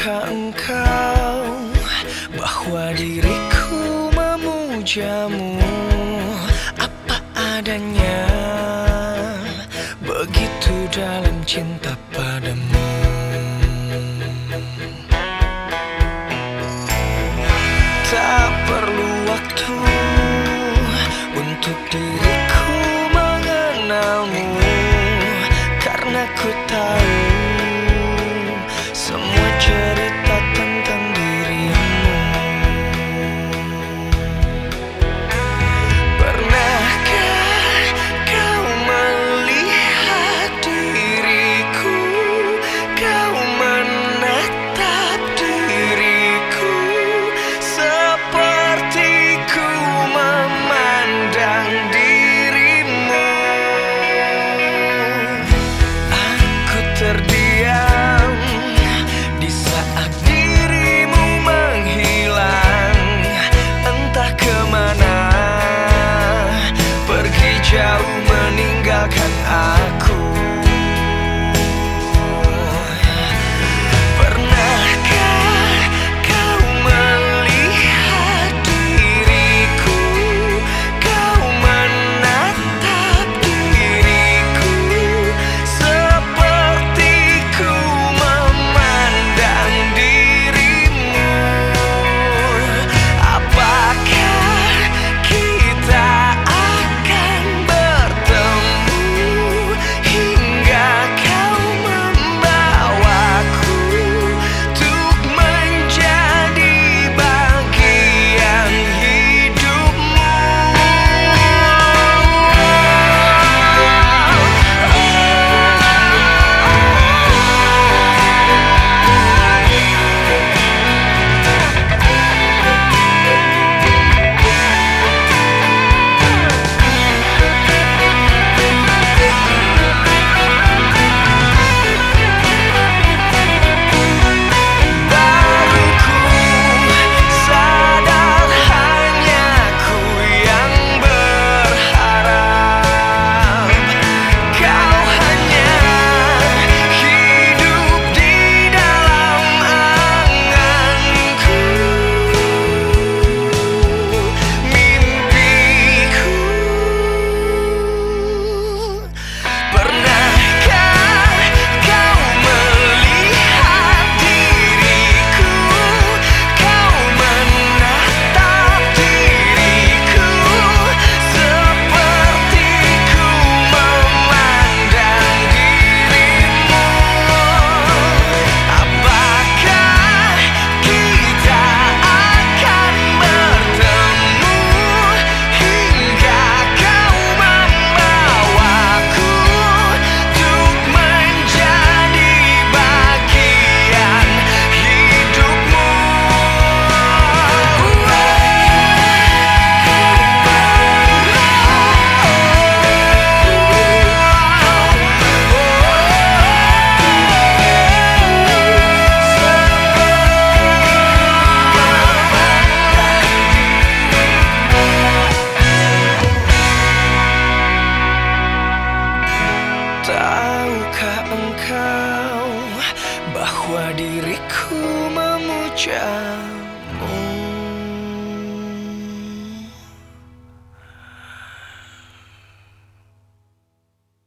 Tahukah engkau bahwa diriku memujamu apa adanya, begitu dalam cinta padamu. Tak perlu waktu untuk diriku mengenalmu, karena ku tahu semua cerita tentang dirimu. Pernahkah kau melihat diriku, kau menatap diriku, seperti ku memandang dirimu. Aku terdiam di saat dirimu menghilang, entah kemana, pergi jauh meninggalkan aku. Pernahkah kau melihat diriku, kau menatap diriku, seperti ku memandang dirimu? Apakah kita akan bertemu hingga kau membawaku untuk menjadi bagian hidupmu? Baru ku sadar hanya ku yang berharap, kau hanya hidup di dalam anganku, mimpiku. Pernahkah kau melihat diriku, kau menatap diriku, seperti ku memandang dirimu? Apakah kita akan bertemu hingga kau membawaku untuk menjadi bagian hidupmu? Tahukah engkau bahwa diriku memuja